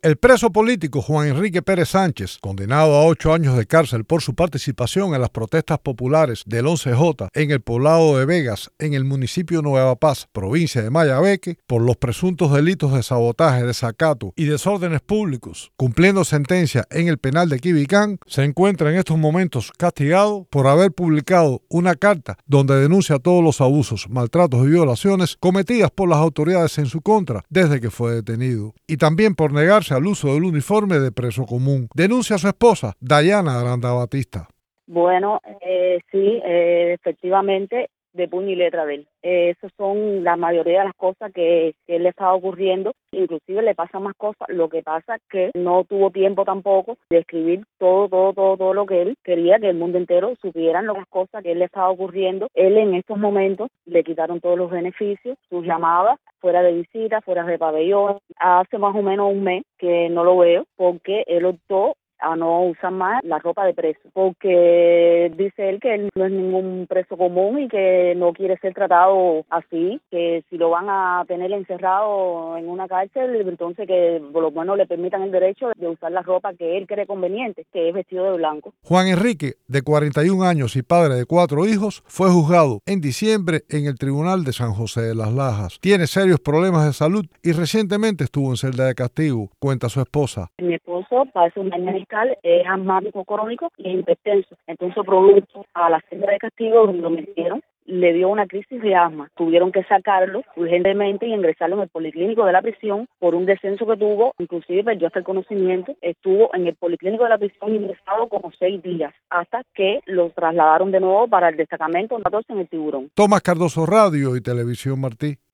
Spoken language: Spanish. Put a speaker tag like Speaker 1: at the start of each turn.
Speaker 1: El preso político Juan Enrique Pérez Sánchez, condenado a 8 años de cárcel por su participación en las protestas populares del 11J en el poblado de Vegas, en el municipio de Nueva Paz, provincia de Mayabeque, por los presuntos delitos de sabotaje, desacato y desórdenes públicos, cumpliendo sentencia en el penal de Quibicán, se encuentra en estos momentos castigado por haber publicado una carta donde denuncia todos los abusos, maltratos y violaciones cometidas por las autoridades en su contra desde que fue detenido, y también por negarse al uso del uniforme de preso común. Denuncia a su esposa, Dayana Aranda Batista.
Speaker 2: Bueno, sí, efectivamente, de puño y letra de él. Esas son la mayoría de las cosas que le está ocurriendo. Inclusive le pasan más cosas. Lo que pasa es que no tuvo tiempo tampoco de escribir todo lo que él quería que el mundo entero supieran las cosas que él le estaba ocurriendo. Él en estos momentos le quitaron todos los beneficios, sus llamadas, fuera de visita, fuera de pabellón. Hace más o menos un mes que no lo veo porque él optó a no usar más la ropa de preso, porque dice él que él no es ningún preso común y que no quiere ser tratado así, que si lo van a tener encerrado en una cárcel, entonces que por lo menos le permitan el derecho de usar la ropa que él cree conveniente, que es vestido de blanco.
Speaker 1: Juan Enrique, de 41 años y padre de 4 hijos, fue juzgado en diciembre en el Tribunal de San José de las Lajas. Tiene serios problemas de salud y recientemente estuvo en celda de castigo, cuenta su esposa.
Speaker 2: Mi esposo padece un daño mental, es asmático crónico y hipertenso. Entonces, producto a la celda de castigo donde lo metieron, le dio una crisis de asma. Tuvieron que sacarlo urgentemente y ingresarlo en el policlínico de la prisión por un descenso que tuvo. Inclusive perdió hasta el conocimiento. Estuvo en el policlínico de la prisión ingresado como 6 días hasta que lo trasladaron de nuevo para el destacamento 14 en el Tiburón.
Speaker 1: Tomás Cardoso, Radio y Televisión Martí.